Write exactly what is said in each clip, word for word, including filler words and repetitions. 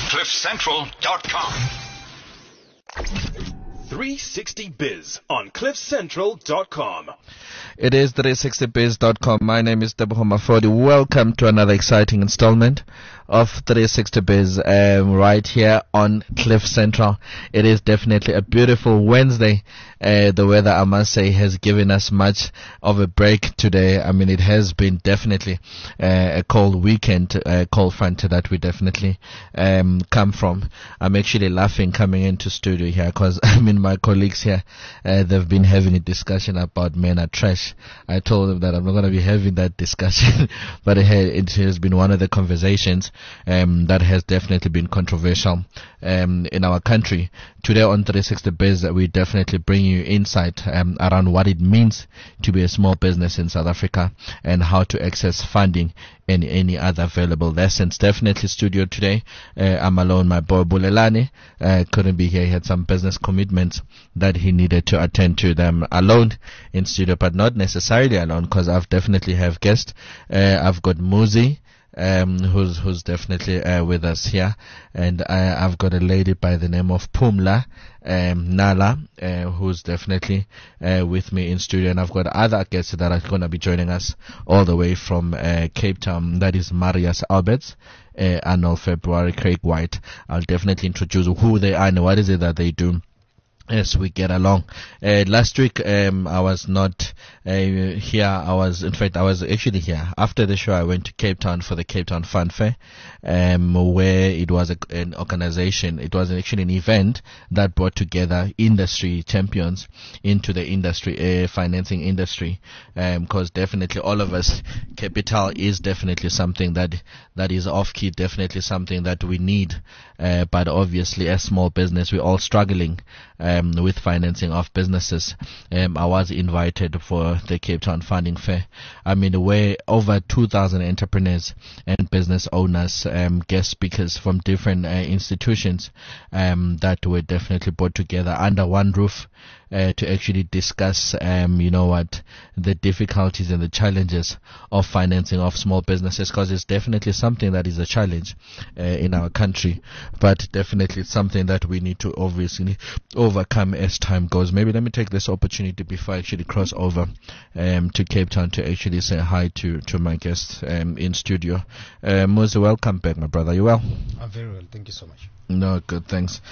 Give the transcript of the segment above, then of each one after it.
cliff central dot com. three sixty biz on cliff central dot com. It is three sixty biz dot com. My name is Deboho Mafodi. Welcome to another exciting installment of three sixty biz um, right here on Cliff Central. It is definitely a beautiful Wednesday. Uh, the weather, I must say, has given us much of a break today. I mean, it has been definitely uh, a cold weekend, a cold front that we definitely um, come from. I'm actually laughing coming into studio here because, I mean, my colleagues here, uh, they've been having a discussion about men are trash. I told them that I'm not going to be having that discussion, but it, ha- it has been one of the conversations um, that has definitely been controversial um, in our country. Today on three sixty biz, we definitely bring you insight um, around what it means to be a small business in South Africa and how to access funding and any other available lessons. Definitely studio today. Uh, I'm alone. My boy Bulelani uh, couldn't be here. He had some business commitments that he needed to attend to. Them alone in studio, but not necessarily alone because I've definitely have guests. Uh, I've got Muzi. Um, who's who's definitely uh, with us here, and I, I've got a lady by the name of Pumla um, Nala, uh, who's definitely uh, with me in studio, and I've got other guests that are going to be joining us all the way from uh, Cape Town. That is Marius Alberts, uh, Arnold February, Craig White. I'll definitely introduce who they are and what is it that they do as we get along. Uh, last week, um, I was not uh, here. I was, in fact, I was actually here. After the show, I went to Cape Town for the Cape Town Fun Fair, um, where it was a, an organization. It was actually an event that brought together industry champions into the industry, uh, financing industry, because um, definitely all of us, capital is definitely something that that is off key, definitely something that we need. Uh, but obviously, as small business, we're all struggling Um, with financing of businesses. Um, I was invited for the Cape Town Funding Fair. I mean, where over two thousand entrepreneurs and business owners, um, guest speakers from different uh, institutions um, that were definitely brought together under one roof uh, to actually discuss, um, you know what, the difficulties and the challenges of financing of small businesses, because it's definitely something that is a challenge uh, in our country, but definitely it's something that we need to obviously overcome as time goes. Maybe let me take this opportunity before I actually cross over um, to Cape Town to actually say hi to, to my guests um, in studio. Uh, Muzi, welcome back, my brother. You well? I'm very well. Thank you so much. No, good, thanks.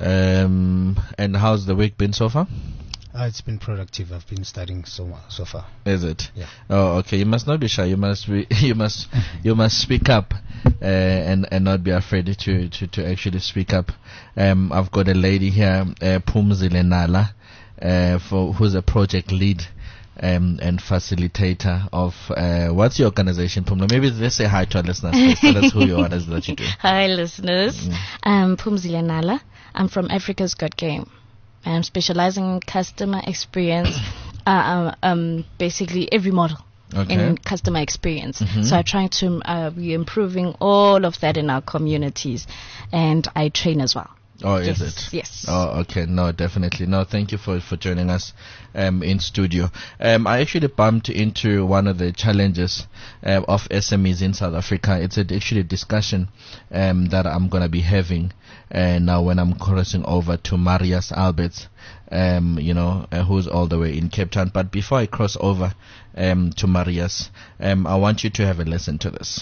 Um, and how's the week been so far? Uh, it's been productive. I've been studying so so far. Is it? Yeah. Oh, okay. You must not be shy. You must be. You must. you must speak up, uh, and and not be afraid to to to actually speak up. Um, I've got a lady here, uh, Pumzile Nala, uh, for who's a project lead. Um, and facilitator of uh, what's your organization, Pumla? Maybe let's say hi to our listeners. Please tell us who you are, what is it that you do. Hi, listeners. Mm. I'm Pumzile Nala. I'm from Africa's Got Game. I'm specializing in customer experience, uh, um, um, basically every model Okay. in customer experience. Mm-hmm. So I try to uh, be improving all of that in our communities, and I train as well. Oh, Yes, is it? yes. Oh, okay. No, definitely. No, thank you for, for joining us um, in studio. Um, I actually bumped into one of the challenges uh, of S M Es in South Africa. It's a, actually a discussion um, that I'm going to be having uh, now when I'm crossing over to Marius Alberts, um, you know, uh, who's all the way in Cape Town. But before I cross over um, to Marius, um, I want you to have a listen to this.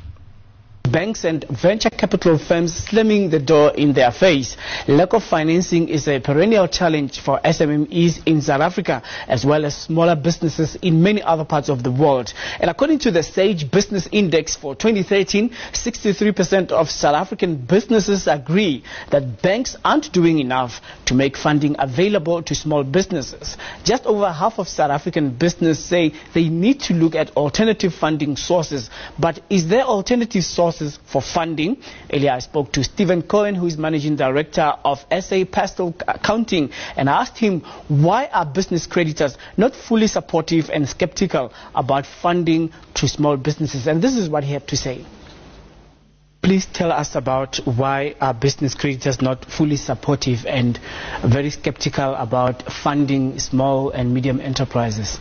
Banks and venture capital firms slamming the door in their face. Lack of financing is a perennial challenge for S M Es in South Africa, as well as smaller businesses in many other parts of the world. And according to the Sage Business Index for twenty thirteen, sixty-three percent of South African businesses agree that banks aren't doing enough to make funding available to small businesses. Just over half of South African businesses say they need to look at alternative funding sources. But is there alternative sources for funding? Earlier I spoke to Stephen Cohen, who is Managing Director of S A Pastel Accounting, and I asked him why are business creditors not fully supportive and skeptical about funding to small businesses. And this is what he had to say. Please tell us about why are business creditors not fully supportive and very skeptical about funding small and medium enterprises.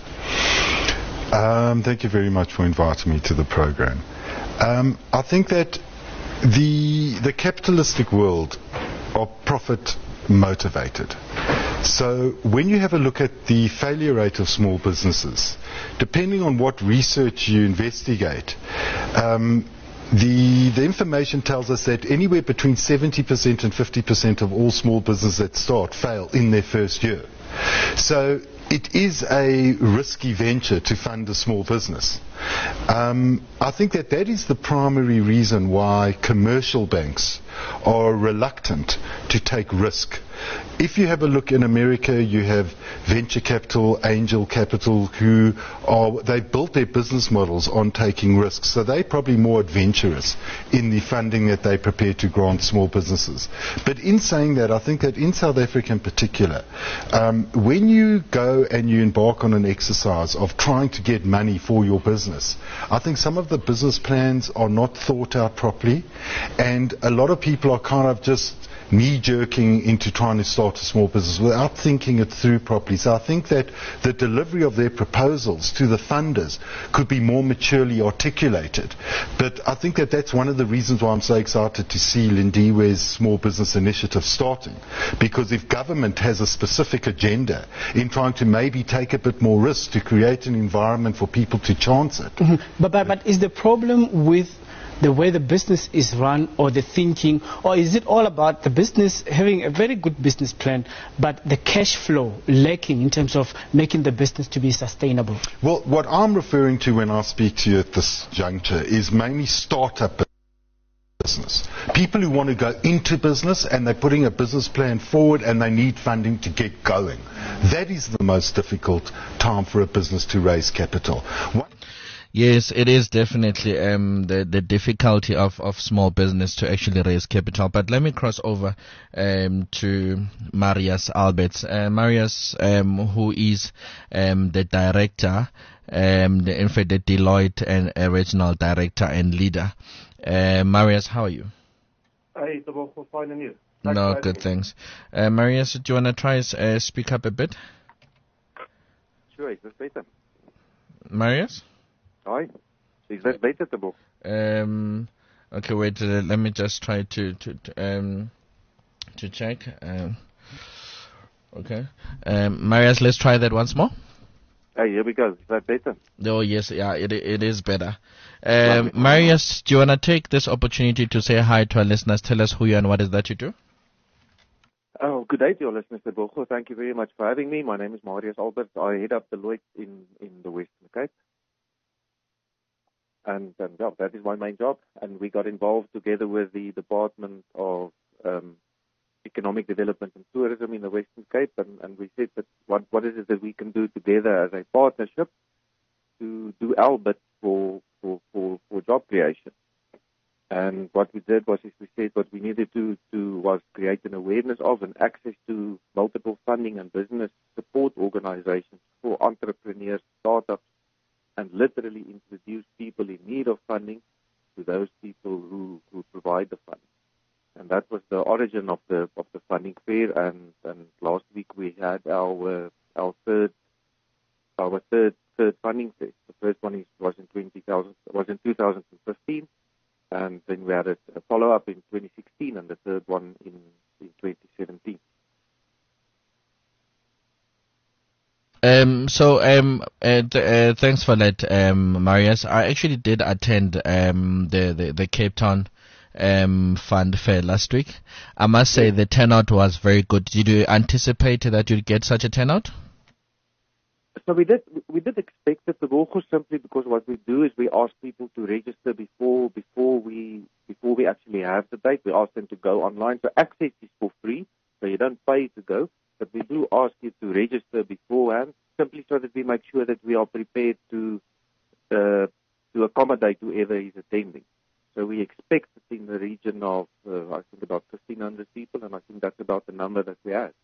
Um, thank you very much for inviting me to the program. Um, I think that the the capitalistic world are profit motivated. So when you have a look at the failure rate of small businesses, depending on what research you investigate, um, the the information tells us that anywhere between seventy percent and fifty percent of all small businesses that start fail in their first year. So it is a risky venture to fund a small business. Um, I think that that is the primary reason why commercial banks are reluctant to take risk. If you have a look in America, you have venture capital, angel capital, who are, they've built their business models on taking risks. So they're probably more adventurous in the funding that they prepare to grant small businesses. But in saying that, I think that in South Africa in particular, um, when you go and you embark on an exercise of trying to get money for your business, I think some of the business plans are not thought out properly, and a lot of people are kind of just knee-jerking into trying to start a small business without thinking it through properly. So I think that the delivery of their proposals to the funders could be more maturely articulated. But I think that that's one of the reasons why I'm so excited to see Lindiwe's small business initiative starting. Because if government has a specific agenda in trying to maybe take a bit more risk to create an environment for people to chance it. Mm-hmm. But, but, but is the problem with the way the business is run, or the thinking, or is it all about the business having a very good business plan but the cash flow lacking in terms of making the business to be sustainable? Well, what I'm referring to when I speak to you at this juncture is mainly startup business. People who want to go into business and they're putting a business plan forward and they need funding to get going. That is the most difficult time for a business to raise capital. One Yes, it is definitely um, the the difficulty of, of small business to actually raise capital. But let me cross over um, to Marius Alberts. Uh, Marius, um, who is um, the director, um, the, in fact, the Deloitte and uh, regional director and leader. Uh, Marius, how are you? Hey, Double, fine, and you? Thanks no, good, thanks. Uh, Marius, do you want to try uh, speak up a bit? Sure, is this better? Marius? Hi. Is that better, Double? Um, okay, wait, uh, let me just try to, to, to, um, to check. Um, okay. Um, Marius, let's try that once more. Hey, here we go. Is that better? Oh, yes, yeah, it it is better. Um, Marius, do you want to take this opportunity to say hi to our listeners? Tell us who you are and what is that you do? Oh, good day to your listeners, Double. Thank you very much for having me. My name is Marius Alberts. I head up Deloitte in, in the Western Cape. And, and yeah, that is my main job. And we got involved together with the Department of um, Economic Development and Tourism in the Western Cape. And, and we said that what, what is it that we can do together as a partnership to do our bit for, for, for, for job creation. And what we did was is we said what we needed to do was create an awareness of and access to multiple funding and business support organizations for entrepreneurs, startups, and literally introduce people in need of funding to those people who, who provide the funding. And that was the origin of the of the funding fair. And, and last week we had our uh, our third our third third funding fair. The first one is, was in twenty thousand was in two thousand fifteen, and then we had a, a follow up in twenty sixteen, and the third one in, in twenty seventeen. Um, so, um, uh, th- uh, thanks for that, um, Marius. I actually did attend um, the, the, the Cape Town um, Fund Fair last week. I must say the turnout was very good. Did you anticipate that you'd get such a turnout? So we did we did expect it, but simply because what we do is we ask people to register before before we before we actually have the date. We ask them to go online. So access is for free, so you don't pay to go. But we do ask you to register beforehand, simply so that we make sure that we are prepared to uh, to accommodate whoever is attending. So we expect it in the region of, uh, I think, about fifteen hundred people, and I think that's about the number that we have.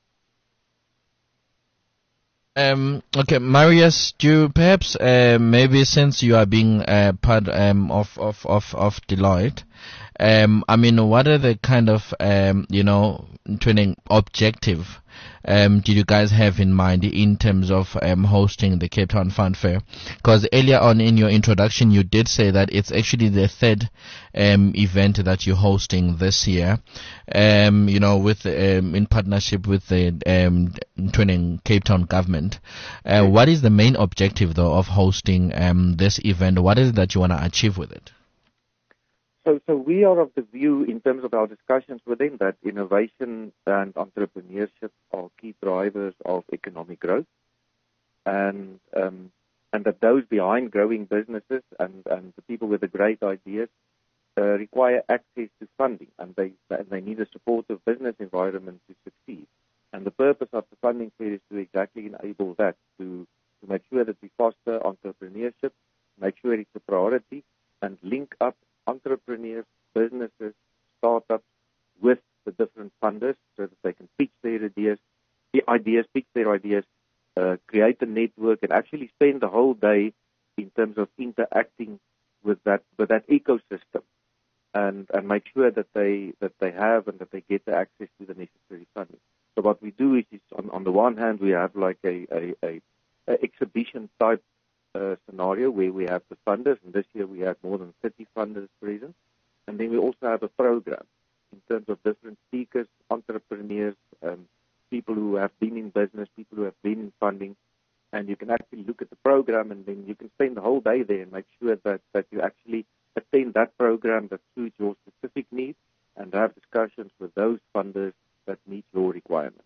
Um, okay, Marius, do you perhaps, uh, maybe since you are being uh, part um, of, of, of, of Deloitte, um, I mean, what are the kind of, um, you know, training objective um, did you guys have in mind in terms of um, hosting the Cape Town Fun Fair? Because earlier on in your introduction, you did say that it's actually the third um, event that you're hosting this year, um, you know, with um, in partnership with the um, Twining Cape Town government. Uh, what is the main objective, though, of hosting um, this event? What is it that you want to achieve with it? So, so we are of the view, in terms of our discussions within that, innovation and entrepreneurship are key drivers of economic growth, and um, and that those behind growing businesses and, and the people with the great ideas uh, require access to funding, and they and they need a supportive business environment to succeed. And the purpose of the funding fair is to exactly enable that, to to make sure that we foster entrepreneurship, make sure it's a priority, and link up entrepreneurs, businesses, startups with the different funders so that they can pitch their ideas, the ideas, pitch their ideas, uh, create a network, and actually spend the whole day in terms of interacting with that with that ecosystem, and and make sure that they that they have and that they get the access to the necessary funding. So what we do is, is on, on the one hand, we have like a, a, a, a exhibition type Uh, scenario where we have the funders, and this year we had more than thirty funders present. And then we also have a program in terms of different speakers, entrepreneurs, um, people who have been in business, people who have been in funding, and you can actually look at the program, and then you can spend the whole day there and make sure that, that you actually attend that program that suits your specific needs, and have discussions with those funders that meet your requirements.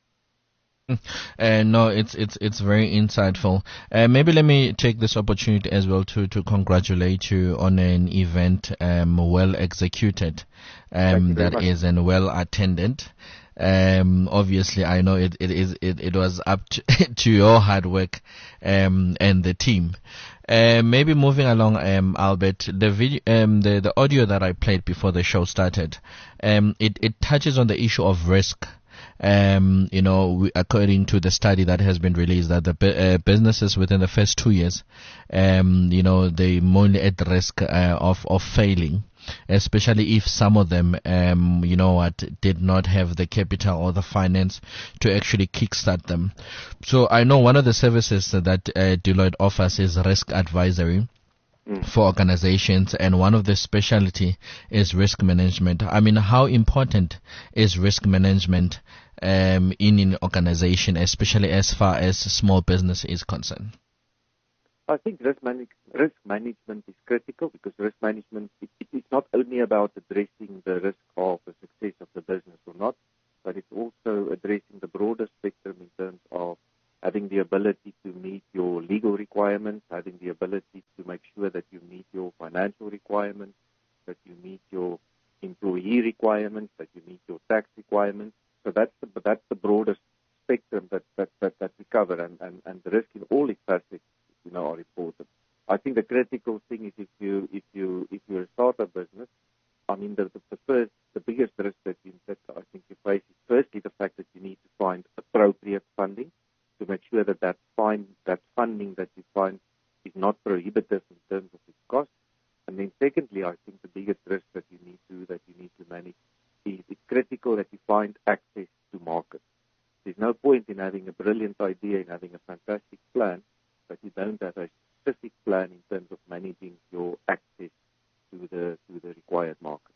Uh, no, it's it's it's very insightful. Uh, maybe let me take this opportunity as well to, to congratulate you on an event um, well executed, um, that much. is and well attended. Um, obviously, I know it, it is it, it was up to, to your hard work um, and the team. Uh, maybe moving along, um, Albert, the video, um, the the audio that I played before the show started, um, it it touches on the issue of risk. Um, you know, we, according to the study that has been released, that the uh, businesses within the first two years, um, you know, they more at risk uh, of of failing, especially if some of them, um, you know, what did not have the capital or the finance to actually kickstart them. So I know one of the services that uh, Deloitte offers is risk advisory for organizations, and one of the specialty is risk management. I mean, how important is risk management um, in an organization, especially as far as small business is concerned? I think risk, manage, risk management is critical, because risk management, it, it, it's not only about addressing the risk of the success of the business or not, but it's also addressing the broader spectrum in terms of having the ability to meet your legal requirements, having the ability to make sure that you meet your financial requirements, that you meet your employee requirements, that you meet your tax requirements. So that's the, that's the broadest spectrum that, that, that, that we cover, and, and, and the risk in all its facets, you know, are important. I think the critical thing is if you if you if you're a startup business, I mean the, the, the first the biggest risk that you that I think you face is firstly the fact that you need to find appropriate funding, to make sure that that, find, that funding that you find is not prohibitive in terms of its cost. And then secondly, I think the biggest risk that you need to that you need to manage is it's critical that you find access to market. There's no point in having a brilliant idea and having a fantastic plan, but you don't have a specific plan in terms of managing your access to the to the required market.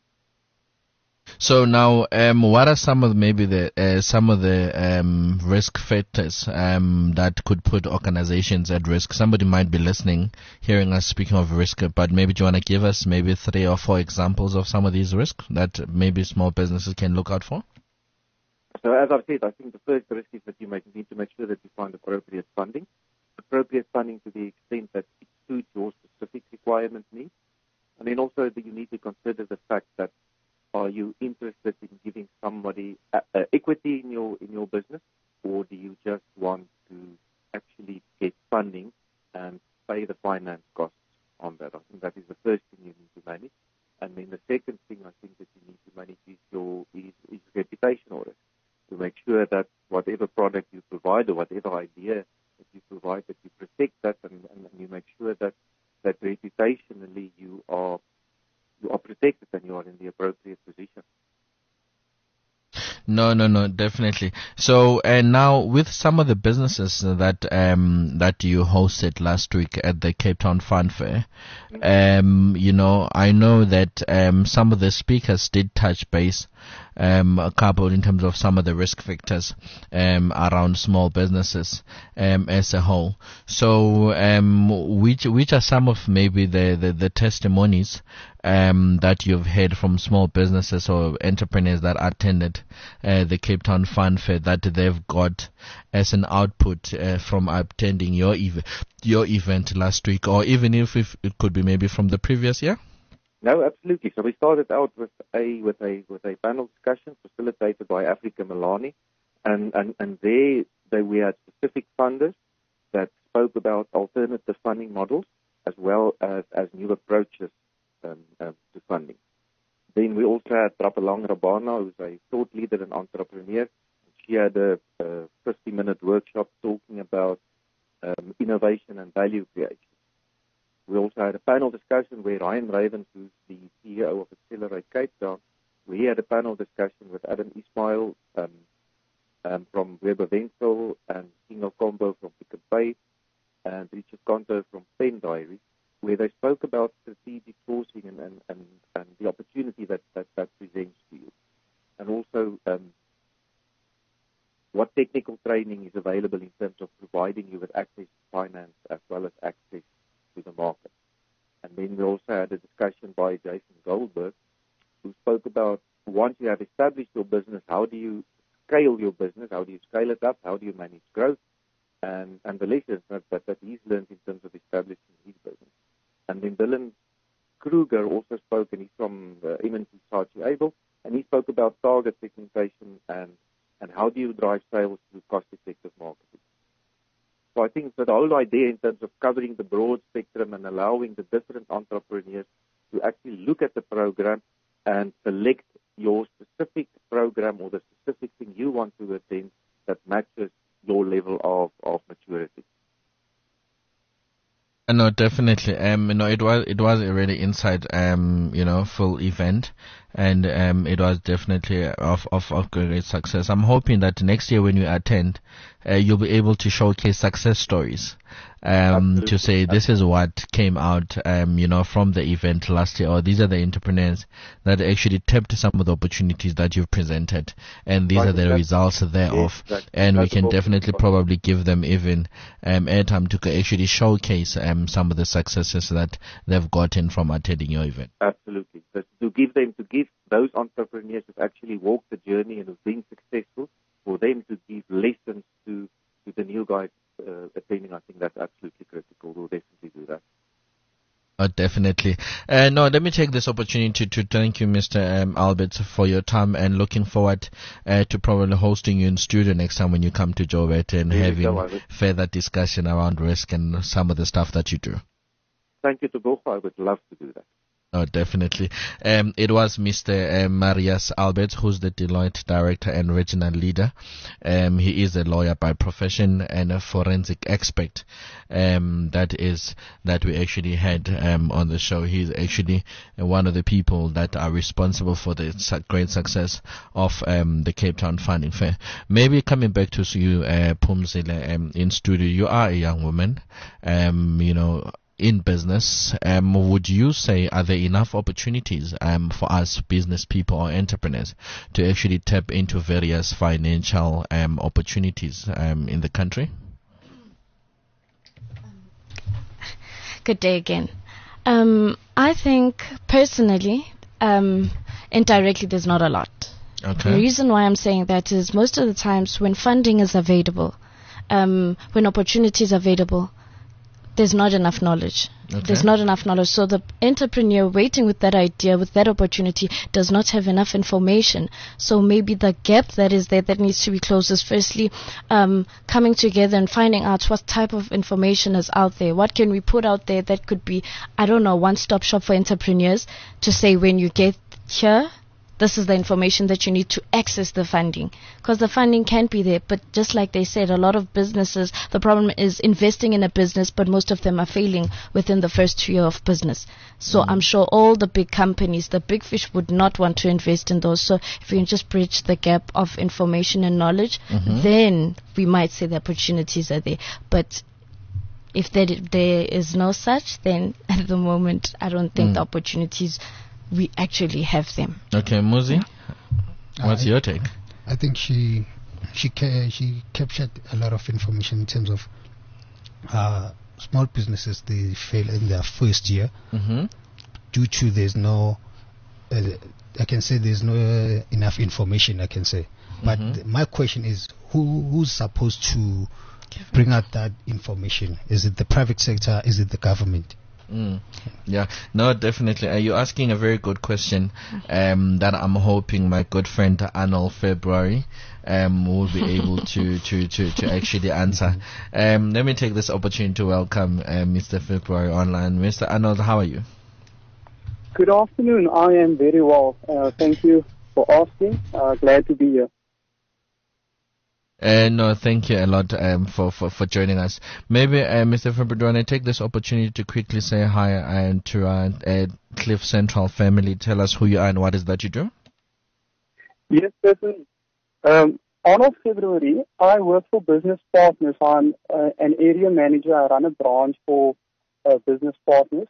So now, um, what are some of maybe the uh, some of the um, risk factors um, that could put organizations at risk? Somebody might be listening, hearing us speaking of risk, but maybe do you want to give us maybe three or four examples of some of these risks that maybe small businesses can look out for? So as I've said, I think the first risk is that you might need to make sure that you find appropriate funding. Appropriate funding to the extent that it suits your specific requirement needs. And then also that you need to consider the fact that are you interested in giving somebody uh, uh, equity in your in your business, or do you just want to actually get funding and pay the finance costs on that? I think that is the first thing you need to manage. And then the second thing I think that you need to manage is your is, is reputational risk, to make sure that whatever product you provide or whatever idea that you provide, that you protect that, and, and you make sure that that reputationally you are you are protected and you are in the appropriate position. No, no, no, definitely. So, and now with some of the businesses that um that you hosted last week at the Cape Town Fun Fair, um, you know, I know that um some of the speakers did touch base, um, a couple in terms of some of the risk factors um around small businesses um as a whole. So, um, which which are some of maybe the the, the testimonies um that you've heard from small businesses or entrepreneurs that attended uh, the Cape Town Fun Fair that they've got as an output uh, from attending your ev- your event last week, or even if, if it could be maybe from the previous year? No, absolutely. So we started out with a with a with a panel discussion facilitated by Africa Milani, and and and there, there we had specific funders that spoke about alternative funding models as well as as new approaches um, um, to funding. Then we also had Trapelang Rabana, who's a thought leader and entrepreneur. She had a fifty-minute workshop talking about um, innovation and value creation. We also had a panel discussion where Ryan Ravens, who's the C E O of Accelerate Cape Town, we had a panel discussion with Adam Ismail um, um, from Weber Wenzel and Kingo Combo from Pick n Pay and Richard Conto from Pen Diaries, where they spoke about strategic sourcing and, and, and, and the opportunity that, that that presents to you. And also um, what technical training is available in terms of providing you with access to finance as well as access to the market. And then we also had a discussion by Jason Goldberg, who spoke about once you have established your business, how do you scale your business, how do you scale it up, how do you manage growth, and, and the lessons that, that, that he's learned in terms of establishing his business. And then Dylan Kruger also spoke, and he's from uh, M and T Saatchi Abel, and he spoke about target segmentation and, and how do you drive sales through cost-effective marketing. So I think that the whole idea in terms of covering the broad spectrum and allowing the different entrepreneurs to actually look at the program and select your specific program or the specific thing you want to attend that matches your level of, of maturity. Uh, No, definitely. Um, you know, it was it was a really inside, um, you know, full event, and um, it was definitely of of of great success. I'm hoping that next year when you attend, uh, you'll be able to showcase success stories, um, to say this is what came out, um, you know, from the event last year, or these are the entrepreneurs that actually tapped some of the opportunities that you've presented, and these Right, are the exactly. results thereof, Yes, exactly. and we That's can what- definitely probably give them even um, airtime to actually showcase um, some of the successes that they've gotten from attending your event. Absolutely. So to give them, to give those entrepreneurs who've actually walked the journey and who've been successful, for them to give lessons to, to the new guys uh, attending, I think that's absolutely critical. We'll definitely do that. Oh, definitely. Uh, no, let me take this opportunity to thank you, Mister Um, Albert, for your time, and looking forward uh, to probably hosting you in studio next time when you come to Joburg and There you having go, Albert. further discussion around risk and some of the stuff that you do. Thank you to both. I would love to do that. Oh, definitely. Um, it was Mister Um, Marius Albert, who's the Deloitte director and regional leader. Um, he is a lawyer by profession and a forensic expert. Um, that is that we actually had um, on the show. He's actually one of the people that are responsible for the su- great success of um, the Cape Town Funding Fair. Maybe coming back to you, uh, Pumzile, um, in studio. You are a young woman. Um, you know. In business, um, would you say are there enough opportunities um, for us business people or entrepreneurs to actually tap into various financial um, opportunities um, in the country? Good day again. Um, I think personally, um, indirectly, there's not a lot. Okay. The reason why I'm saying that is most of the times when funding is available, um, when opportunity is available, there's not enough knowledge. Okay. There's not enough knowledge. So the entrepreneur waiting with that idea, with that opportunity, does not have enough information. So maybe the gap that is there that needs to be closed is firstly um, coming together and finding out what type of information is out there. What can we put out there that could be, I don't know, one-stop shop for entrepreneurs to say when you get here, this is the information that you need to access the funding, because the funding can be there, but just like they said, a lot of businesses, the problem is investing in a business, but most of them are failing within the first year of business. So mm. I'm sure all the big companies, the big fish, would not want to invest in those. So if we can just bridge the gap of information and knowledge, mm-hmm. then we might say the opportunities are there. But if there, there is no such, then at the moment I don't think mm. the opportunities, we actually have them. Okay, Muzi, what's I, your take? I think she she ca- she captured a lot of information in terms of uh, small businesses. They fail in their first year mm-hmm. due to there's no uh, I can say there's no uh, enough information. I can say, but mm-hmm. th- my question is, who who's supposed to bring out that information? Is it the private sector? Is it the government? Mm. Yeah, no, definitely. Uh, you're asking a very good question um, that I'm hoping my good friend Arnold February um, will be able to, to, to, to actually answer. Um, let me take this opportunity to welcome uh, Mister February online. Mister Arnold, how are you? Good afternoon. I am very well. Uh, thank you for asking. Uh, glad to be here. Uh, no, thank you a lot um, for, for, for joining us. Maybe, uh, Mister February, I take this opportunity to quickly say hi and to our uh, Cliff Central family. Tell us who you are and what is that you do. Yes, certainly. Um, Arnold February, I work for Business Partners. I'm uh, an area manager. I run a branch for uh, Business Partners.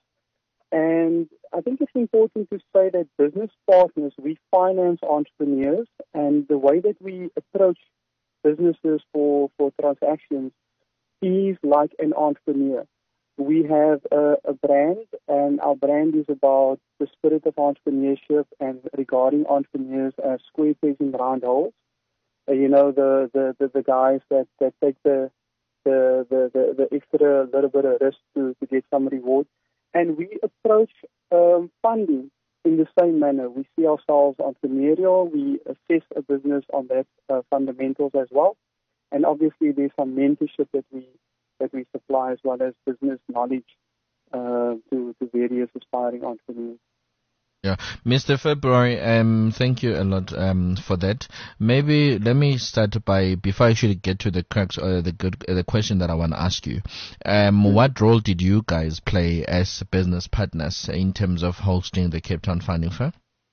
And I think it's important to say that Business Partners, we finance entrepreneurs, and the way that we approach businesses for, for transactions is like an entrepreneur. We have a, a brand, and our brand is about the spirit of entrepreneurship and regarding entrepreneurs as square pegs in round holes. Uh, you know, the, the, the, the guys that, that take the, the, the, the, the extra little bit of risk to, to get some reward. And we approach um, funding in the same manner. We see ourselves entrepreneurial. We assess a business on that uh, fundamentals as well. And obviously there's some mentorship that we that we supply as well as business knowledge uh, to, to various aspiring entrepreneurs. Yeah, Mister February, um, thank you a lot um, for that. Maybe let me start by, before I should get to the crux or the good uh, the question that I want to ask you. Um, mm-hmm. What role did you guys play as business partners in terms of hosting the Cape Town Funding Fair?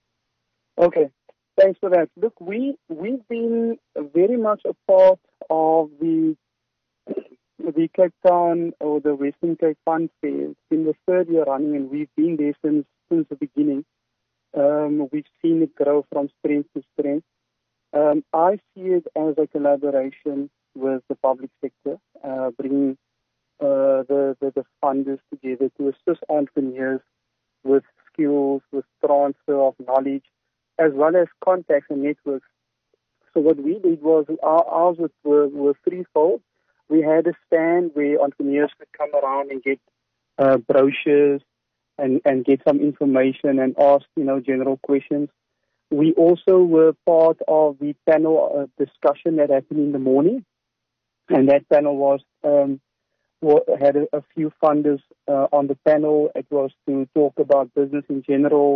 Okay, thanks for that. Look, we we've been very much a part of the the Cape Town or the Western Cape Fund Fair. It's been the third year running, and we've been there since since the beginning. Um, we've seen it grow from strength to strength. Um, I see it as a collaboration with the public sector, uh, bringing uh, the, the, the funders together to assist entrepreneurs with skills, with transfer of knowledge, as well as contacts and networks. So what we did was, our, ours were, were threefold. We had a stand where entrepreneurs could come around and get uh, brochures, and, and get some information and ask, you know, general questions. We also were part of the panel uh, discussion that happened in the morning, and that panel was um, had a, a few funders uh, on the panel. It was to talk about business in general,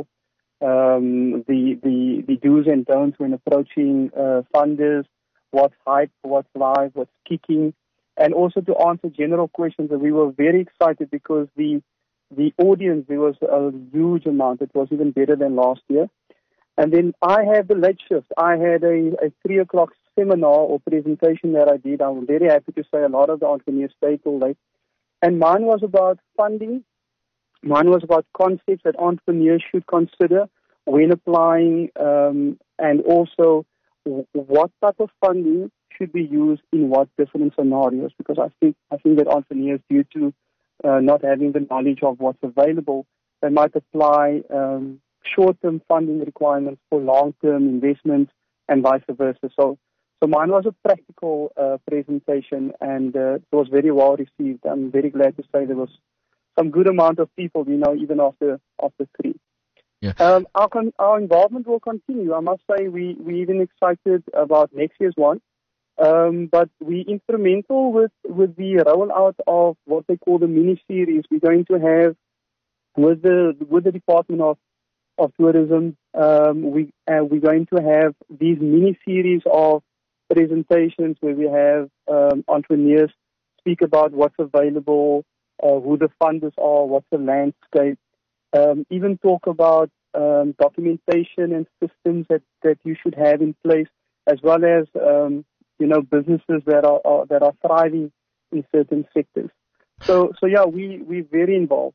um, the, the the do's and don'ts when approaching uh, funders, what's hype, what's live, what's kicking, and also to answer general questions. And we were very excited because the The audience, there was a huge amount. It was even better than last year. And then I had the late shift. I had a, a three o'clock seminar or presentation that I did. I'm very happy to say a lot of the entrepreneurs stayed till late. And mine was about funding. Mine was about concepts that entrepreneurs should consider when applying, um, and also w- what type of funding should be used in what different scenarios. Because I think I think that entrepreneurs, due to Uh, not having the knowledge of what's available, they might apply um, short-term funding requirements for long-term investments and vice versa. So, so mine was a practical uh, presentation, and uh, it was very well received. I'm very glad to say there was some good amount of people, you know, even after after three. Yeah. Um, our con- our involvement will continue. I must say we we even excited about next year's one. Um, but we instrumental with, with the rollout of what they call the mini series. We're going to have with the with the Department of of tourism. Um, we, uh, we're going to have these mini series of presentations where we have um, entrepreneurs speak about what's available, uh, who the funders are, what's the landscape, um, even talk about um, documentation and systems that, that you should have in place, as well as um, you know businesses that are, are that are thriving in certain sectors. So so yeah, we we're very involved.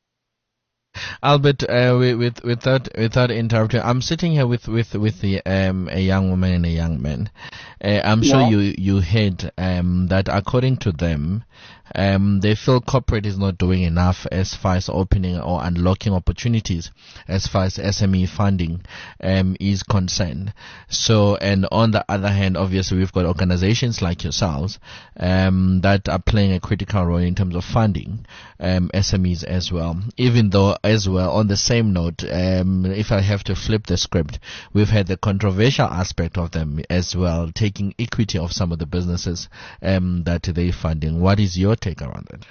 Albert, uh, with, without without interrupting, I'm sitting here with with with the um a young woman and a young man. Uh, I'm sure Yeah. you you heard um that according to them, um they feel corporate is not doing enough as far as opening or unlocking opportunities as far as S M E funding um is concerned. So, and on the other hand, obviously we've got organizations like yourselves um that are playing a critical role in terms of funding um S M Es as well. Even though as well, on the same note, um, if I have to flip the script, we've had the controversial aspect of them as well, taking equity of some of the businesses um, that they're funding. What is your take around that?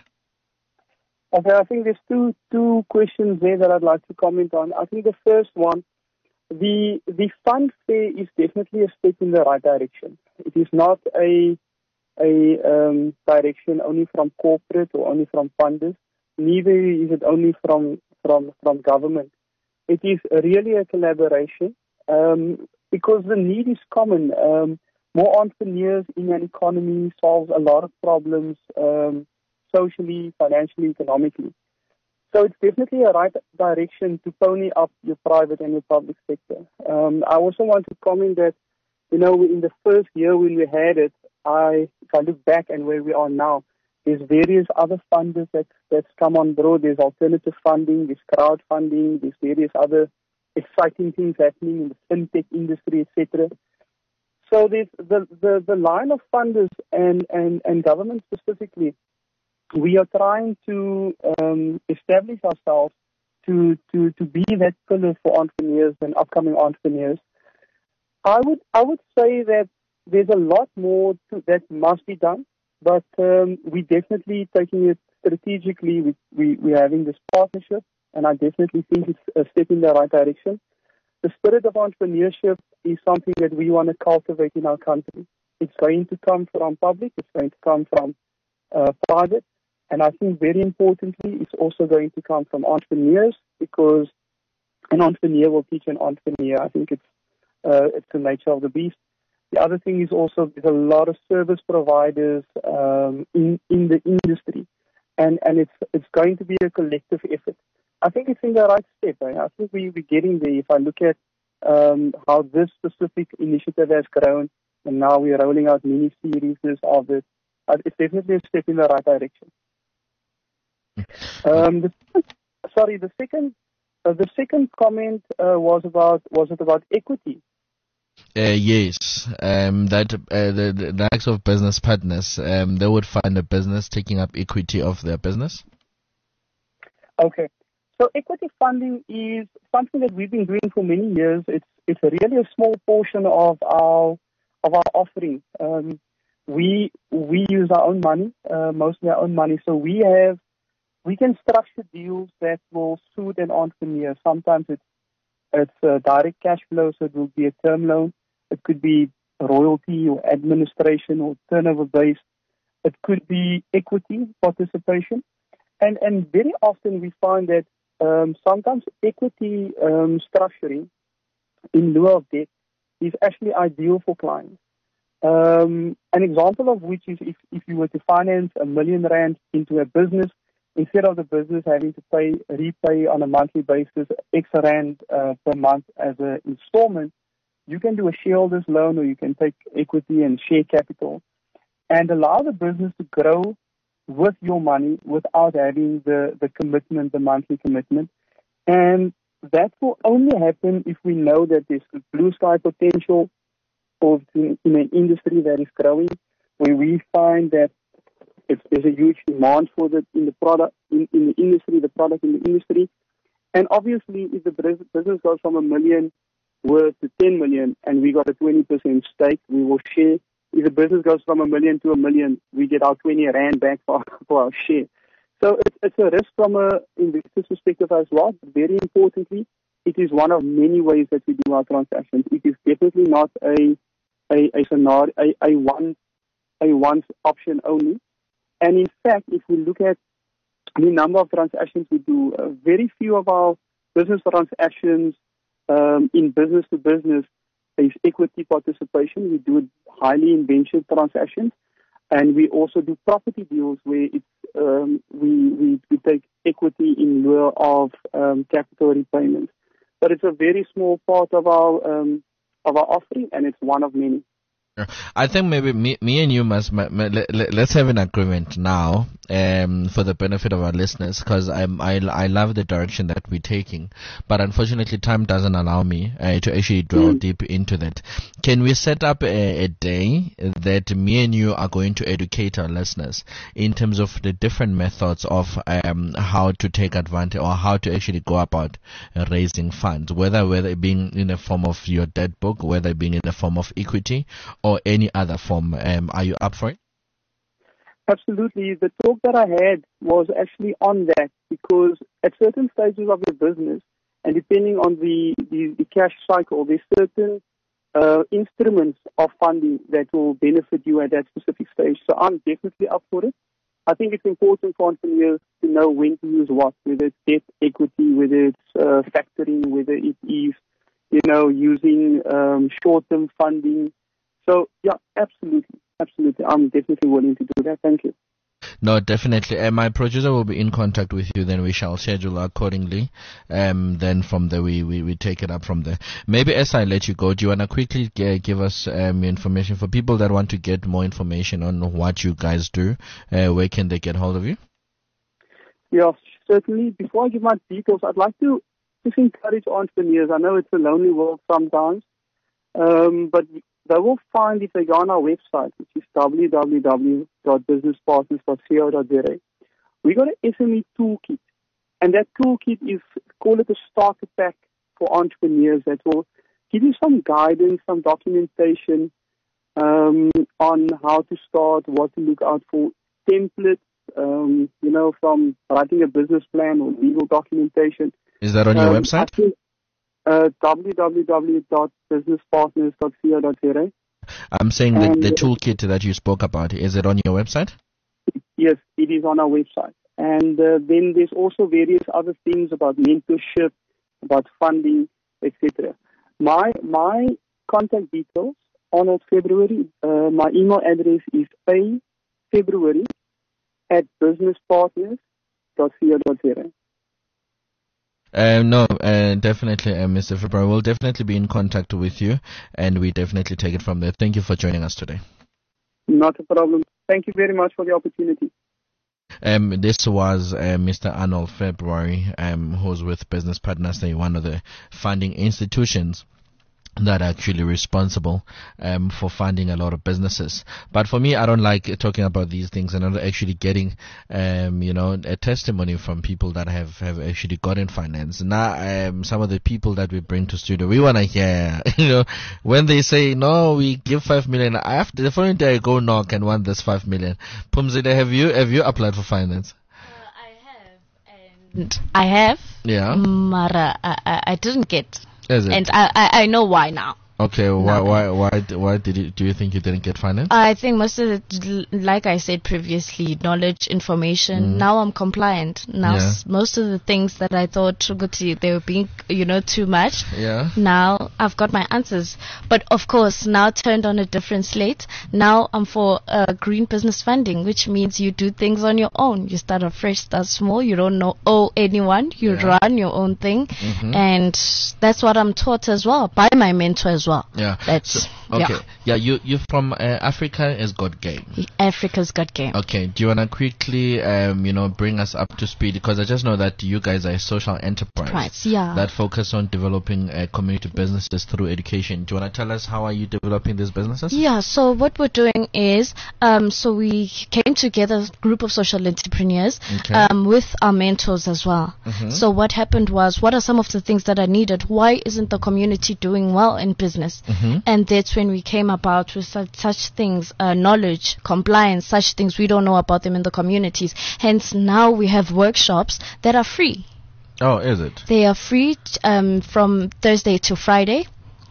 Okay, I think there's two two questions there that I'd like to comment on. I think the first one, the the fund fair is definitely a step in the right direction. It is not a a um, direction only from corporate or only from funders. Neither is it only from from from government. It is really a collaboration um, because the need is common. Um, more entrepreneurs in an economy solves a lot of problems um, socially, financially, economically. So it's definitely a right direction to pony up your private and your public sector. Um, I also want to comment that, you know, in the first year when we had it, I if I look back and where we are now, there's various other funders that, that's come on board. There's alternative funding, there's crowdfunding, there's various other exciting things happening in the fintech industry, et cetera. So there's the, the, the line of funders and, and, and government specifically, we are trying to um, establish ourselves to, to, to be that pillar for entrepreneurs and upcoming entrepreneurs. I would I would say that there's a lot more to, that must be done. But um, we're definitely taking it strategically. We, we, we're having this partnership, and I definitely think it's a step in the right direction. The spirit of entrepreneurship is something that we want to cultivate in our country. It's going to come from public. It's going to come from uh, private. And I think very importantly, it's also going to come from entrepreneurs, because an entrepreneur will teach an entrepreneur. I think it's, uh, it's the nature of the beast. The other thing is also there's a lot of service providers um, in in the industry, and, and it's it's going to be a collective effort. I think it's in the right step. Eh? I think we, we're getting there. If I look at um, how this specific initiative has grown, and now we're rolling out mini series of it, uh, it's definitely a step in the right direction. Um, the, sorry, the second uh, the second comment uh, was about was it about equity? Uh, yes, um, that uh, the, the the likes of business partners, um, they would find a business taking up equity of their business. Okay, so equity funding is something that we've been doing for many years. It's it's really a small portion of our of our offering. Um, we we use our own money, uh, mostly our own money. So we have we can structure deals that will suit an entrepreneur. Sometimes it's It's a direct cash flow, so it will be a term loan. It could be royalty or administration or turnover based. It could be equity participation. And and very often we find that um, sometimes equity um, structuring in lieu of debt is actually ideal for clients. Um, an example of which is if, if you were to finance a million rand into a business, instead of the business having to pay, repay on a monthly basis X rand uh, per month as an installment, you can do a shareholders loan, or you can take equity and share capital and allow the business to grow with your money without having the, the commitment, the monthly commitment. And that will only happen if we know that there's blue sky potential of in, in an industry that is growing, where we find that if there's a huge demand for the in the product in, in the industry, the product in the industry. And obviously, if the business goes from a million worth to ten million and we got a twenty percent stake, we will share. If the business goes from a million to a million, we get our twenty rand back for, for our share. So it's, it's a risk from a investor's perspective as well. But very importantly, it is one of many ways that we do our transactions. It is definitely not a a, a scenario, a, a one a one option only. And in fact, if we look at the number of transactions we do, uh, very few of our business transactions um, in business to business is equity participation. We do highly in venture transactions, and we also do property deals where it's um, we, we we take equity in lieu of um, capital repayments. But it's a very small part of our um, of our offering, and it's one of many. I think maybe me, me and you must, let, let's have an agreement now, um, for the benefit of our listeners, because I'm, I, I love the direction that we're taking, but unfortunately time doesn't allow me uh, to actually dwell mm. deep into that. Can we set up a, a day that me and you are going to educate our listeners in terms of the different methods of um, how to take advantage or how to actually go about uh, raising funds, whether whether it being in the form of your debt book, whether it being in the form of equity, or any other form? Um, are you up for it? Absolutely. The talk that I had was actually on that, because at certain stages of your business, and depending on the, the, the cash cycle, there's certain uh, instruments of funding that will benefit you at that specific stage. So I'm definitely up for it. I think it's important for entrepreneurs to know when to use what, whether it's debt, equity, whether it's uh, factoring, whether it is, you know, using um, short-term funding. So, yeah, absolutely, absolutely. I'm definitely willing to do that. Thank you. No, definitely. Uh, my producer will be in contact with you. Then we shall schedule accordingly. Um, then from there, we, we, we take it up from there. Maybe as I let you go, do you want to quickly g- give us um, information for people that want to get more information on what you guys do? Uh, where can they get hold of you? Yeah, certainly. Before I give my details, I'd like to just encourage entrepreneurs. I know it's a lonely world sometimes, um, but they will find, if they go on our website, which is w w w dot business partners dot co dot z a, we got an S M E toolkit. And that toolkit is, call it a starter pack for entrepreneurs that will give you some guidance, some documentation um, on how to start, what to look out for, templates, um, you know, from writing a business plan or legal documentation. Is that on your um, website? Uh, w w w dot business partners dot co dot z a. I'm saying the, the toolkit that you spoke about, is it on your website? Yes, it is on our website. And uh, then there's also various other things about mentorship, about funding, et cetera. My my contact details, Arnold February, uh, my email address is a february at business partners dot co dot z a. Uh, no, uh, definitely, uh, Mister February. We'll definitely be in contact with you, and we definitely take it from there. Thank you for joining us today. Not a problem. Thank you very much for the opportunity. Um, this was uh, Mister Arnold February, um, who's with Business Partners, one of the funding institutions that are actually responsible um, for funding a lot of businesses. But for me, I don't like talking about these things and not actually getting, um, you know, a testimony from people that have, have actually gotten finance. Now, um, some of the people that we bring to studio, we want to hear, you know, when they say, no, we give five million, after the following day I go knock and want this five million. Pumzile, have you, have you applied for finance? Uh, I have. And I have. Yeah. Mara, I, I, I didn't get. Is it? And I, I, I know why now. Okay, why why why why did you, do you think you didn't get finance? I think most of it, like I said previously, knowledge, information. Mm. Now I'm compliant. Now yeah. s- most of the things that I thought they were being, you know, too much. Yeah. Now I've got my answers. But of course, now turned on a different slate. Now I'm for uh, green business funding, which means you do things on your own. You start afresh, start small. You don't know owe anyone. You yeah. run your own thing, mm-hmm. and that's what I'm taught as well by my mentor as well. Yeah. That's so, okay. Yeah. yeah, you you're from uh, Africa is Got Game. Africa's Got Game. Okay. Do you wanna quickly um you know bring us up to speed, because I just know that you guys are a social enterprise right, yeah. that focus on developing uh, community businesses through education. Do you wanna tell us how are you developing these businesses? Yeah. So what we're doing is um so we came together, a group of social entrepreneurs, okay. um with our mentors as well. Mm-hmm. So what happened was, what are some of the things that are needed? Why isn't the community doing well in business? Mm-hmm. And that's when we came about with such, such things, uh, knowledge, compliance, such things we don't know about them in the communities. Hence now we have workshops that are free. Oh, is it? They are free t- um, from Thursday to Friday.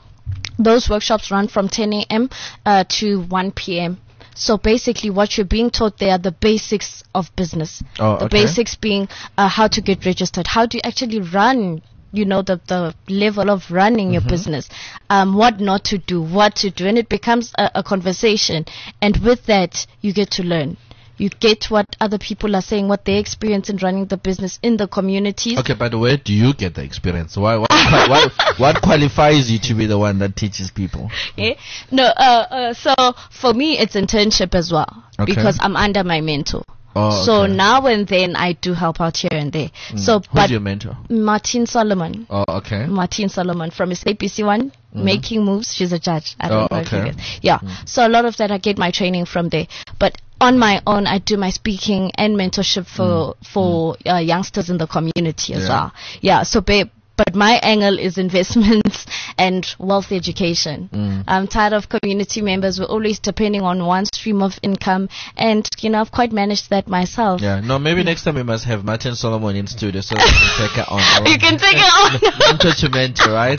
Those workshops run from ten a.m. Uh, to one p.m. So basically what you're being taught there are the basics of business. Oh, the okay. basics being uh, how to get registered, how do you actually run, you know, the, the level of running Mm-hmm. your business, um, what not to do, what to do. And it becomes a, a conversation. And with that, you get to learn. You get what other people are saying, what they experience in running the business in the communities. Okay, but where do you get the experience? Why, what, what, what qualifies you to be the one that teaches people? Yeah. No, uh, uh, so for me, it's internship as well, Okay. because I'm under my mentor. Oh, So okay. now and then I do help out here and there. Mm. So, Who's but your mentor? Martine Solomon. Oh, okay. Martine Solomon from S A B C One, Making Moves. She's a judge. I don't Oh, know if you okay. guys- Yeah. So a lot of that I get my training from there. But on my own, I do my speaking and mentorship for for uh, youngsters in the community as Yeah. well. Yeah. So, babe. But my angle is investments and wealth education. Mm. I'm tired of community members who are always depending on one stream of income, and you know I've quite managed that myself. Yeah, no, maybe next time we must have Martin Solomon in studio so that we can take her on. All You right? can take it on. Mentor to mentor, right?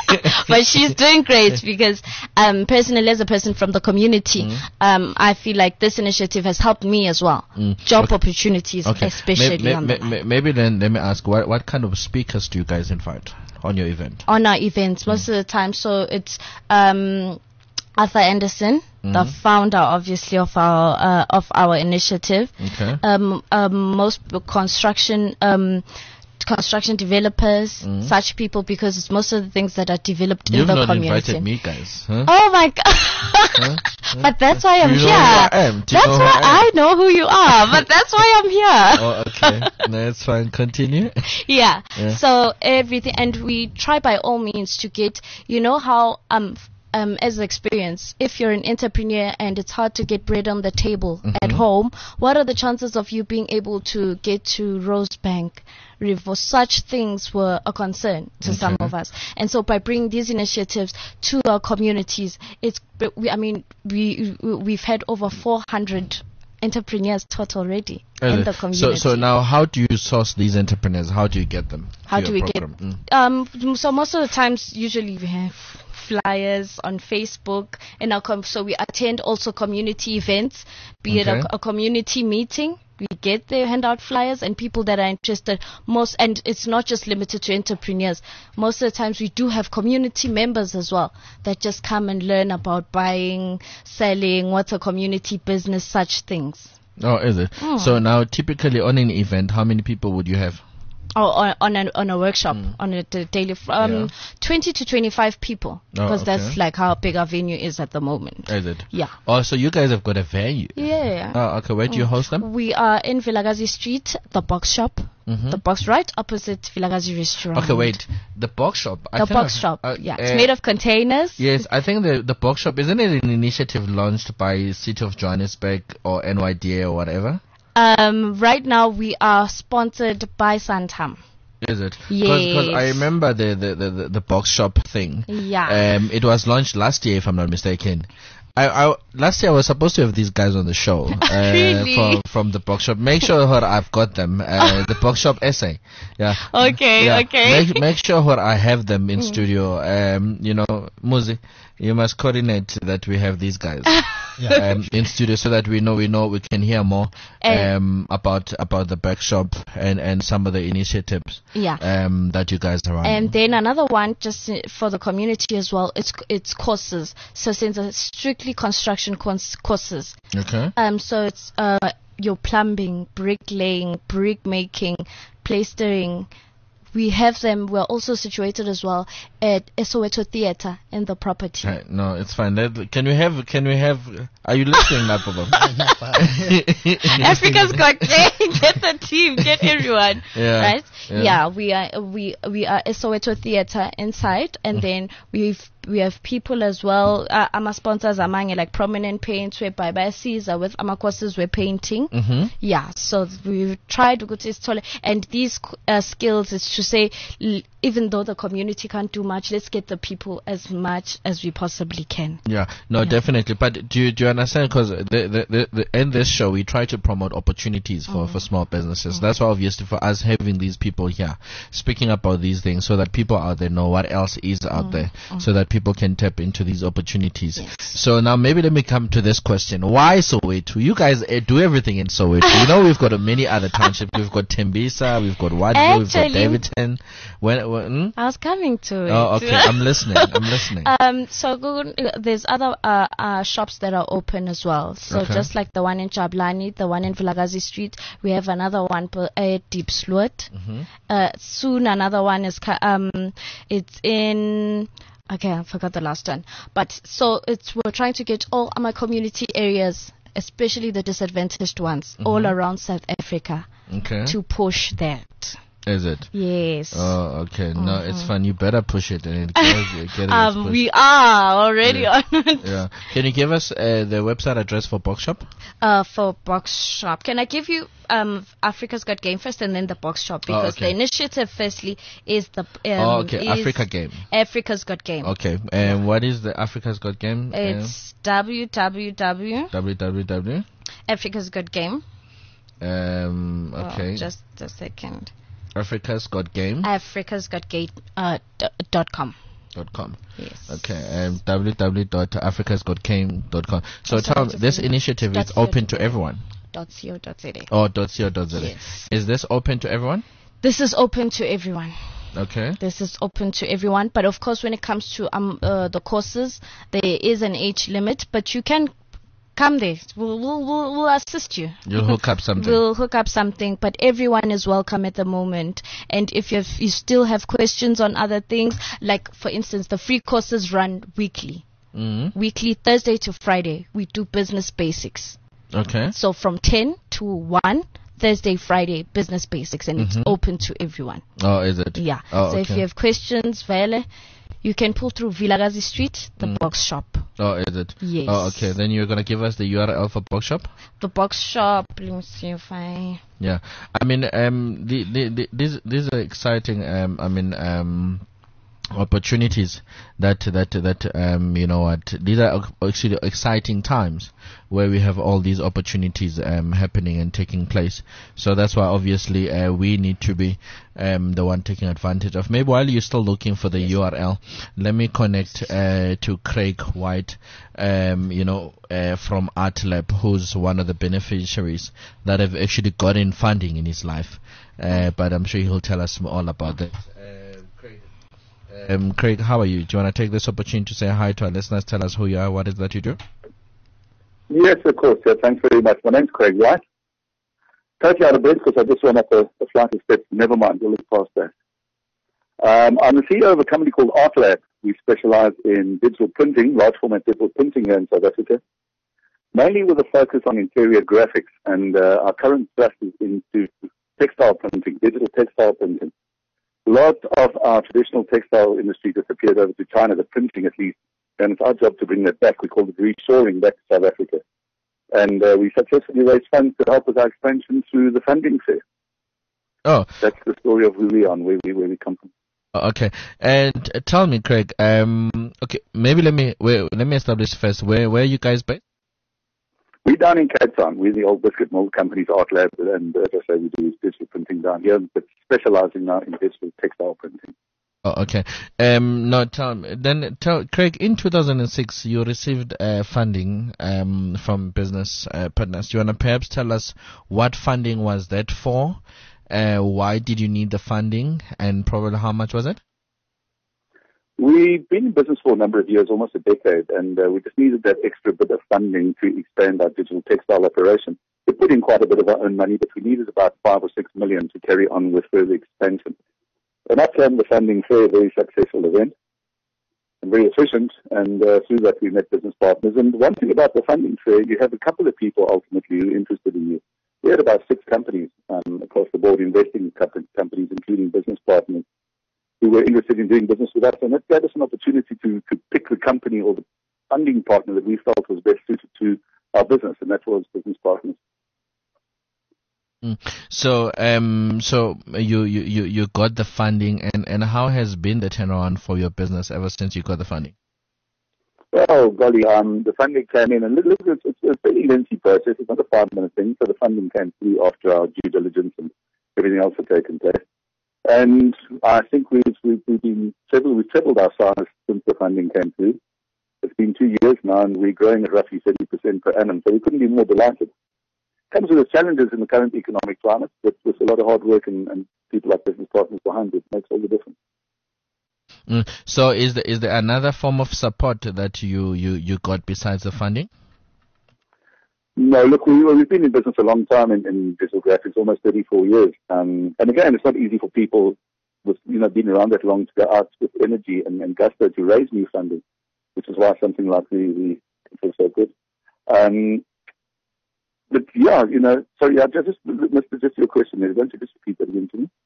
But she's doing great because um, personally, as a person from the community, Mm. um, I feel like this initiative has helped me as well. Mm. Job Okay. opportunities, Okay. especially May- may- on, may- the, may- maybe then let me ask, what what kind of speakers do you guys invite on your event? on our events most of the time. So it's um, Arthur Anderson, the Mhm. founder, obviously, of our uh, of our initiative. Okay. Um, um, most construction um, construction developers, Mm. such people, because it's most of the things that are developed You've in the not community. invited me, guys. Huh? Oh my god! But that's why I'm Do you here. know who I am? Do you That's know who why I am? I know who you are. But that's why I'm here. Oh, okay. No, it's fine. Continue. Yeah. Yeah. So everything, and we try by all means to get, you know how um f- um as experience, if you're an entrepreneur and it's hard to get bread on the table at home, what are the chances of you being able to get to Rosebank River? Such things were a concern to some Okay. of us, and so by bringing these initiatives to our communities, it's we, I mean we we've had over four hundred entrepreneurs taught already in the community. So, so now, how do you source these entrepreneurs? How do you get them? to How your do we program? get? Mm. Um, so most of the times, usually we have flyers on Facebook, and our com- so we attend also community events, be it Okay. a, a community meeting. We get there, hand out flyers, and people that are interested. Most, and it's not just limited to entrepreneurs. Most of the times, we do have community members as well that just come and learn about buying, selling, what's a community business, such things. Oh, is it? Mm. So now, typically on an event, how many people would you have? Oh, on on a, on a workshop, on a d- daily, f- um, Yeah. twenty to twenty-five people, Oh, because okay. that's like how big our venue is at the moment. Is it? Yeah. Oh, so you guys have got a venue. Yeah. Oh, okay. Where do you host them? We are in Vilagazi Street, the box shop, Mhm. the box right opposite Vilagazi Restaurant. Okay, wait. The box shop. I The think box I- shop, uh, yeah. uh, It's made of containers. Yes, I think the the box shop, isn't it an initiative launched by City of Johannesburg or N Y D A or whatever? Um, right now we are sponsored by Santam. Is it? Because I Yes. remember the, the, the, the, the box shop thing. Yeah. Um, it was launched last year, if I'm not mistaken. I, I last year I was supposed to have these guys on the show uh, Really? from from the box shop. Make sure her I've got them. Uh, the box shop essay. Yeah. Okay, Yeah. okay. Make make sure her I have them in studio. Um, you know, Muzi, you must coordinate that we have these guys. Yeah. Um, in studio so that we know we know we can hear more And- um about about the back shop and and some of the initiatives Yeah. um that you guys are running. And then another one, just uh, for the community as well, it's it's courses. So since it's strictly construction cons- courses, Okay. um, so it's uh your plumbing, bricklaying, brick making, plastering. We have them. We're also situated as well at Soweto Theatre in the property. Right, no, it's fine. Let, can we have? Can we have? Are you listening, Napobo? Africa's Got Talent. Get the team, get everyone. Yeah, Right? yeah. Yeah. we are we we are a Soweto Theatre inside, and then we've we have people as well. Uh, our sponsors are mine, like Prominent Paints, where by by Caesar with our courses we're painting. Mm-hmm. Yeah, so we try to go to this, and these uh, skills is to say, l- even though the community can't do much, let's get the people as much as we possibly can. Yeah, no, yeah. definitely. But do you, do you understand? Because the, the, the, the, in this show, we try to promote opportunities for, mm. for small businesses. Mm. That's why, obviously, for us having these people here speaking about these things, so that people out there know what else is out mm. there, mm. so that people can tap into these opportunities. Yes. So now, maybe let me come to this question: why Soweto? You guys uh, do everything in Soweto. You know, we've got uh, many other townships. We've got Tembisa, we've got Wadville, we've got Davidson. When, when hmm? I was coming to it. Oh, okay. I'm listening. I'm listening. Um, so there's other uh, uh, shops that are open as well. So okay. just like the one in Jablani, the one in Vilakazi Street, we have another one at Deep Sloot. Mm-hmm. Uh, soon another one is um, it's in. Okay, I forgot the last one. But so it's we're trying to get all our community areas, especially the disadvantaged ones, mm-hmm. all around South Africa, okay. to push that. Is it? Yes. Oh, okay. No, mm-hmm. it's fun. You better push it. And get, get it um, we are already yeah. on it. Yeah. Can you give us uh, the website address for Box Shop? Uh, for Box Shop. Can I give you um Africa's Got Game first and then the Box Shop? Because oh, okay. the initiative firstly is the... Um, oh, okay. Africa Game. Africa's Got Game. Okay. And what is the Africa's Got Game? It's uh, www. www. Africa's Got Game. Um. Okay. Oh, just a second. Africa's Got Game. Africa's Got Game. Uh, d- dot com. Dot com. Yes. Okay. Um. w w w dot africas got game dot com. So tell me, this initiative is open to everyone. Dot co. Dot za. Oh. Dot co. Dot za. Yes. Is this open to everyone? This is open to everyone. Okay. This is open to everyone, but of course, when it comes to um uh, the courses, there is an age limit, but you can. Come there. We'll, we'll, we'll, we'll assist you. You'll hook up something. We'll hook up something, but everyone is welcome at the moment. And if you you still have questions on other things, like, for instance, the free courses run weekly. Mm-hmm. Weekly, Thursday to Friday, we do business basics. Okay. So from ten to one, Thursday, Friday, business basics, and mm-hmm. it's open to everyone. Oh, is it? Yeah. Oh, so okay. if you have questions, Vele, you can pull through Vilakazi Street, the mm. Box Shop. Oh, is it? Yes. Oh, okay. Then you're going to give us the U R L for Box Shop? The Box Shop, let me see if I... Yeah. I mean, um, the, the, the, these, these are exciting, um, I mean, um, opportunities that, that, that, um, you know what, these are actually exciting times where we have all these opportunities, um, happening and taking place. So that's why obviously, uh, we need to be, um, the one taking advantage of. Maybe while you're still looking for the U R L, let me connect, uh, to Craig White, um, you know, uh, from Art Lab, who's one of the beneficiaries that have actually gotten funding in his life. Uh, but I'm sure he'll tell us all about that. Um, Craig, how are you? Do you want to take this opportunity to say hi to our listeners? Tell us who you are, what is that you do? Yes, of course. Yeah, thanks very much. My name's Craig White. Totally out of breath because I just went up a, a flight of steps. Never mind, we'll look past that. Um, I'm the C E O of a company called Art Lab. We specialize in digital printing, large format digital printing here in South Africa, mainly with a focus on interior graphics. And uh, our current thrust is into textile printing, digital textile printing. A lot of our traditional textile industry disappeared over to China, the printing at least, and it's our job to bring that back. We call it reshoring back to South Africa. And uh, we successfully raised funds to help with our expansion through the funding fair. Oh. That's the story of who we are and where we, where we come from. Okay. And uh, tell me, Craig, um, okay, maybe let me wait, let me establish first, where, where are you guys based? We're down in Cape Town. We're the old biscuit mold company's Art Lab, and uh, as I say, we do digital printing down here, but specializing now in digital textile printing. Oh, okay. Um, no, tell me, then tell Craig. In two thousand six, you received uh, funding um, from business uh, partners. Do you want to perhaps tell us what funding was that for? Uh, why did you need the funding, and probably how much was it? We've been in business for a number of years, almost a decade, and uh, we just needed that extra bit of funding to expand our digital textile operation. We put in quite a bit of our own money, but we needed about five or six million to carry on with further expansion. And that came the funding fair, a very successful event and very efficient, and uh, through that we met business partners. And one thing about the funding fair, you have a couple of people ultimately who are interested in you. We had about six companies um, across the board investing in companies, including business partners. who were interested in doing business with us, and that gave us an opportunity to, to pick the company or the funding partner that we felt was best suited to our business, and that was Business Partners. Mm. So, um, so you, you, you, you got the funding, and, and how has been the turnaround for your business ever since you got the funding? Well, golly, um, the funding came in, and it's, it's, it's a very lengthy process. It's not a five-minute thing, so the funding came through after our due diligence and everything else had taken place. And I think we've, we've, we've been trebled, we've trebled our size since the funding came through. It's been two years now, and we're growing at roughly thirty percent per annum, so we couldn't be more delighted. It comes with the challenges in the current economic climate, but with a lot of hard work and, and people like Business Partners behind it, makes all the difference. Mm. So is there, is there another form of support that you, you, you got besides the funding? No, look, we, we've been in business a long time in, in digital graphics, almost thirty-four years. Um, and again, it's not easy for people with, you know, being around that long to go out with energy and, and gusto to raise new funding, which is why something like the, the is so good. Um, but yeah, you know, sorry, I just missed just your question there. Don't you just repeat that again to me?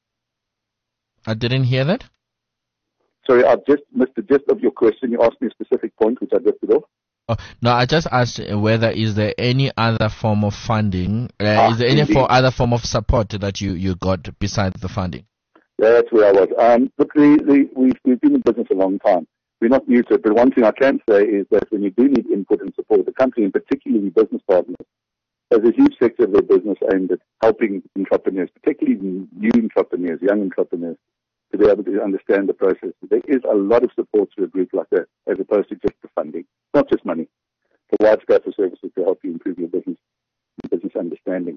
I didn't hear that. Sorry, I just missed the gist of your question. You asked me a specific point, which I drifted off. Oh, no, I just asked whether is there any other form of funding, uh, ah, is there any indeed. for other form of support that you, you got besides the funding? Yeah, that's where I was. Um, look, the, the, we've, we've been in business a long time. We're not new to it, but one thing I can say is that when you do need input and support, the company, and particularly Business Partners, has a huge sector of their business aimed at helping entrepreneurs, particularly new entrepreneurs, young entrepreneurs, to be able to understand the process. There is a lot of support to a group like that, as opposed to just the funding. Not just money. It's a wide scope of services to help you improve your business, business understanding.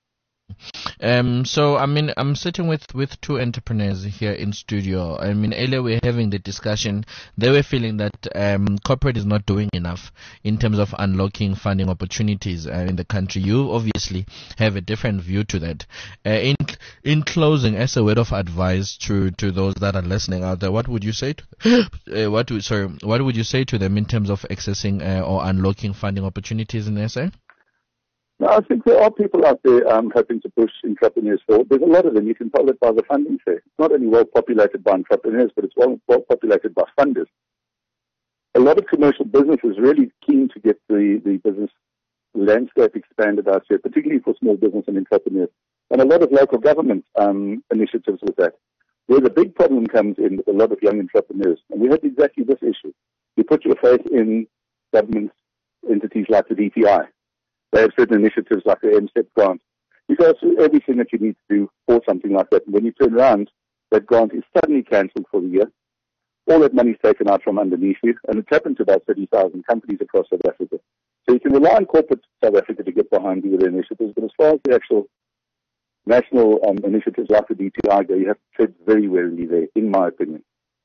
Um, so, I mean, I'm sitting with, with two entrepreneurs here in studio. I mean, earlier we were having the discussion. They were feeling that um, corporate is not doing enough in terms of unlocking funding opportunities uh, in the country. You obviously have a different view to that. Uh, in in closing, as a word of advice to, to those that are listening out there, what would you say to uh, what would, sorry, what would you say to them in terms of accessing uh, or unlocking funding opportunities in S A? No, I think there are people out there um, hoping to push entrepreneurs forward. There's a lot of them. You can tell it by the funding share. It's not only well populated by entrepreneurs, but it's well, well populated by funders. A lot of commercial business is really keen to get the, the business landscape expanded out here, particularly for small business and entrepreneurs. And a lot of local government um, initiatives with that. Where the big problem comes in with a lot of young entrepreneurs, and we had exactly this issue. You put your faith in government entities like the D T I. They have certain initiatives like the M S E P grant. You go through everything that you need to do for something like that. And when you turn around, that grant is suddenly cancelled for the year. All that money is taken out from underneath you. And it's happened to about thirty thousand companies across South Africa. So you can rely on corporate South Africa to get behind you with their initiatives. But as far as the actual national um, initiatives like the D T I go, you have to tread very warily there, in my opinion.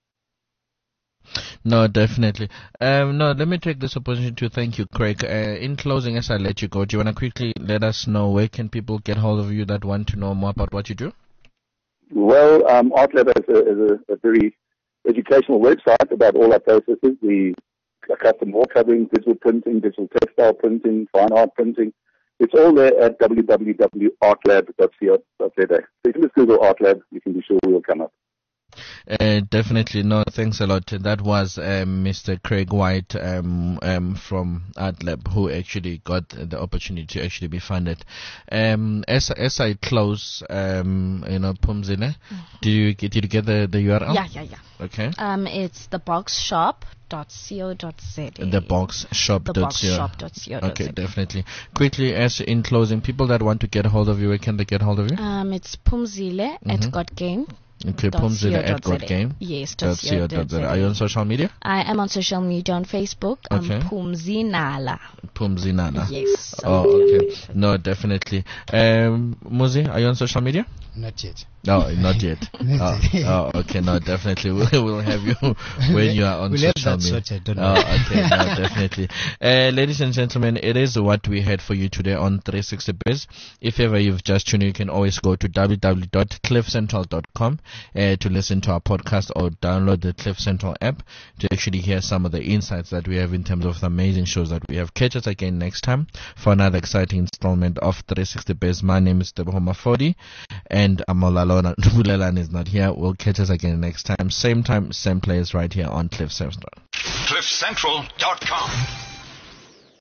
No, definitely. Um, no, let me take this opportunity to thank you, Craig. Uh, in closing, as I let you go, do you want to quickly let us know where can people get hold of you that want to know more about what you do? Well, um, ArtLab is, a, is a, a very educational website about all our processes. We custom wall covering, digital printing, digital textile printing, fine art printing. It's all there at w w w dot art lab dot co dot za. So you can just Google ArtLab, you can be sure we will come up. Uh, definitely. No, thanks a lot. That was um, Mister Craig White um, um, from ArtLab, who actually got the opportunity to actually be funded. Um, as as I close, um, you know, Phumzile, mm-hmm. do you get did you get the, the U R L? Yeah, yeah, yeah. Okay. Um, it's the box shop dot co dot za. The box shop The dot box shop dot co dot za. Okay, definitely. Quickly, as in closing, people that want to get hold of you, where can they get hold of you? Um, it's Phumzile mm-hmm. at Godgame. Okay, Phumzile at Godgame. Yes, dot co dot za. Are you on social media? I am on social media on Facebook. Okay. Um, Phumzinala. Phumzinala. Yes. Oh, okay. No, definitely. Um, Muzi, are you on social media? Not yet. No, not yet. Not oh, yet. oh, okay. No, definitely. We'll, we'll have you when you are on we'll social have that media. sorted, don't oh, worry. okay. No, definitely. Uh, ladies and gentlemen, it is what we had for you today on three sixty Biz. If ever you've just tuned in, you can always go to w w w dot cliff central dot com uh, to listen to our podcast or download the Cliff Central app to actually hear some of the insights that we have in terms of the amazing shows that we have. Catch us again next time for another exciting installment of three sixty Biz. My name is Teboho Mafodi, and And Amolalona Bulelan is not here. We'll catch us again next time. Same time, same place right here on Cliff Central. cliff central dot com